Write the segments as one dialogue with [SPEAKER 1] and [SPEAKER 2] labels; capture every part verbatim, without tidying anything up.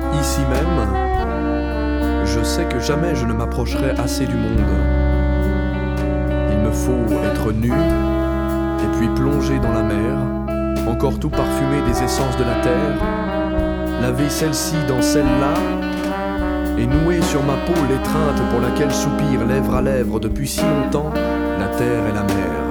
[SPEAKER 1] Ici même, je sais que jamais je ne m'approcherai assez du monde. Il me faut être nu, et puis plonger dans la mer, encore tout parfumé des essences de la terre, laver celle-ci dans celle-là, et nouer sur ma peau l'étreinte pour laquelle soupirent lèvre à lèvre depuis si longtemps la terre et la mer.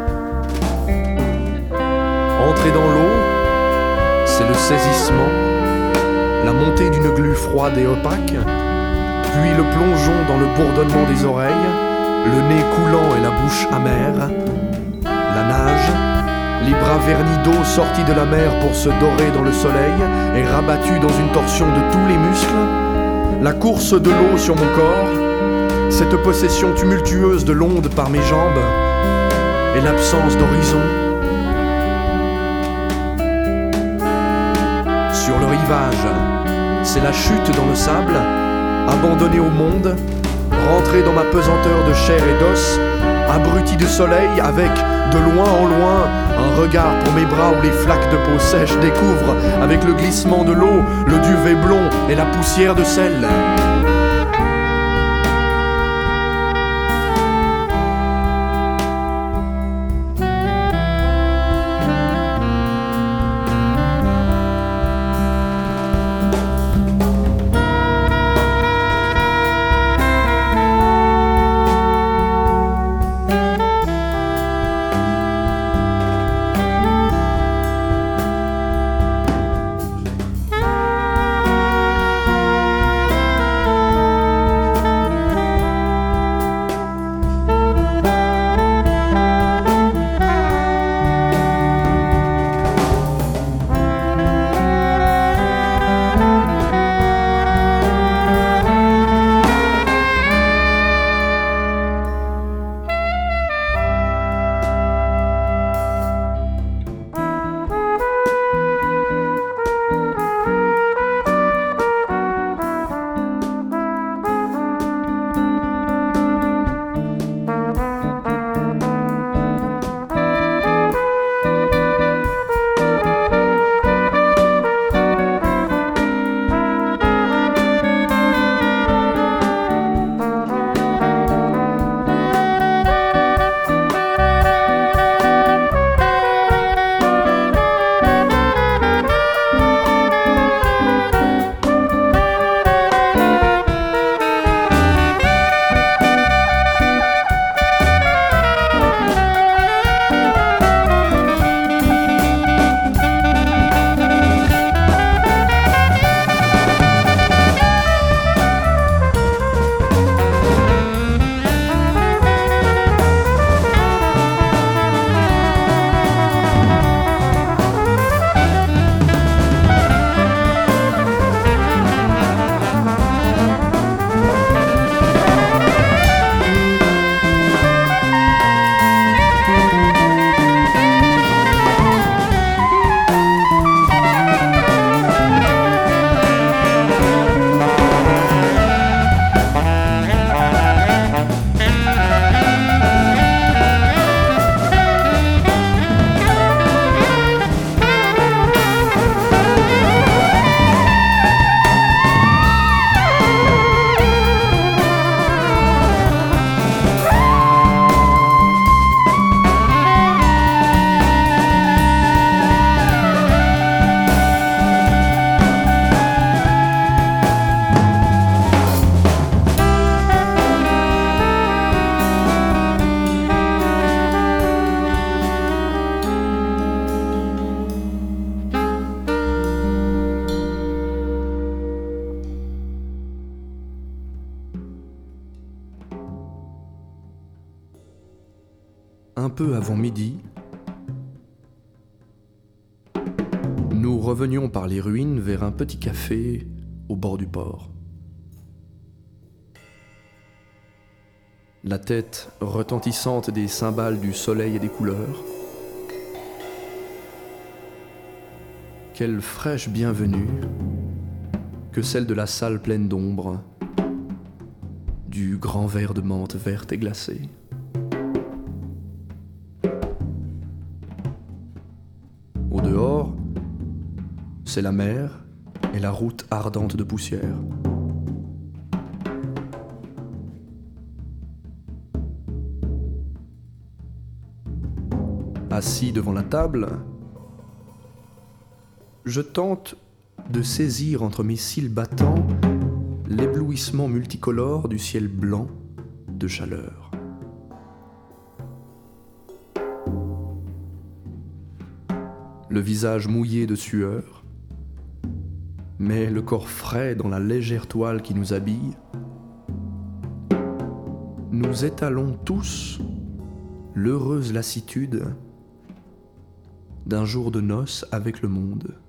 [SPEAKER 1] Entrer dans l'eau, c'est le saisissement, la montée d'une glu froide et opaque, puis le plongeon dans le bourdonnement des oreilles, le nez coulant et la bouche amère, la nage, les bras vernis d'eau sortis de la mer pour se dorer dans le soleil et rabattus dans une torsion de tous les muscles, la course de l'eau sur mon corps, cette possession tumultueuse de l'onde par mes jambes et l'absence d'horizon. Sur le rivage, c'est la chute dans le sable, abandonné au monde, rentré dans ma pesanteur de chair et d'os, abruti de soleil avec, de loin en loin, un regard pour mes bras où les flaques de peau sèche découvrent, avec le glissement de l'eau, le duvet blond et la poussière de sel. Un peu avant midi, nous revenions par les ruines vers un petit café au bord du port. La tête retentissante des cymbales du soleil et des couleurs. Quelle fraîche bienvenue que celle de la salle pleine d'ombre, du grand verre de menthe verte et glacée. Au dehors, c'est la mer, et la route ardente de poussière. Assis devant la table, je tente de saisir entre mes cils battants l'éblouissement multicolore du ciel blanc de chaleur. Le visage mouillé de sueur, mais le corps frais dans la légère toile qui nous habille, nous étalons tous l'heureuse lassitude d'un jour de noces avec le monde.